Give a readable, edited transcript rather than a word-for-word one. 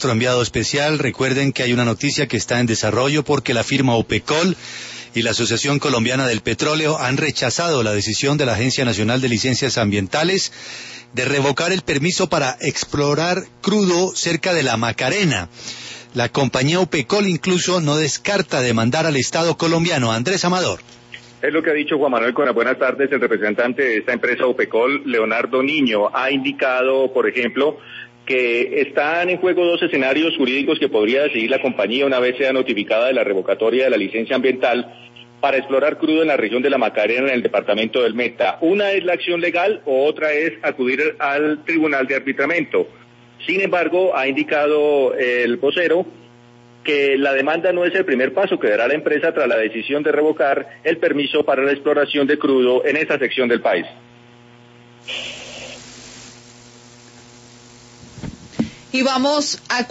nuestro enviado especial. Recuerden que hay una noticia que está en desarrollo porque la firma OPECOL y la Asociación Colombiana del Petróleo han rechazado la decisión de la Agencia Nacional de Licencias Ambientales de revocar el permiso para explorar crudo cerca de la Macarena. La compañía OPECOL incluso no descarta demandar al Estado colombiano. Andrés Amador. Es lo que ha dicho Juan Manuel Cona. Buenas tardes. El representante de esta empresa OPECOL, Leonardo Niño, ha indicado, por ejemplo, que están en juego dos escenarios jurídicos que podría decidir la compañía una vez sea notificada de la revocatoria de la licencia ambiental para explorar crudo en la región de la Macarena, en el departamento del Meta. Una es la acción legal o otra es acudir al Tribunal de Arbitramiento. Sin embargo, ha indicado el vocero que la demanda no es el primer paso que dará la empresa tras la decisión de revocar el permiso para la exploración de crudo en esta sección del país. Y vamos a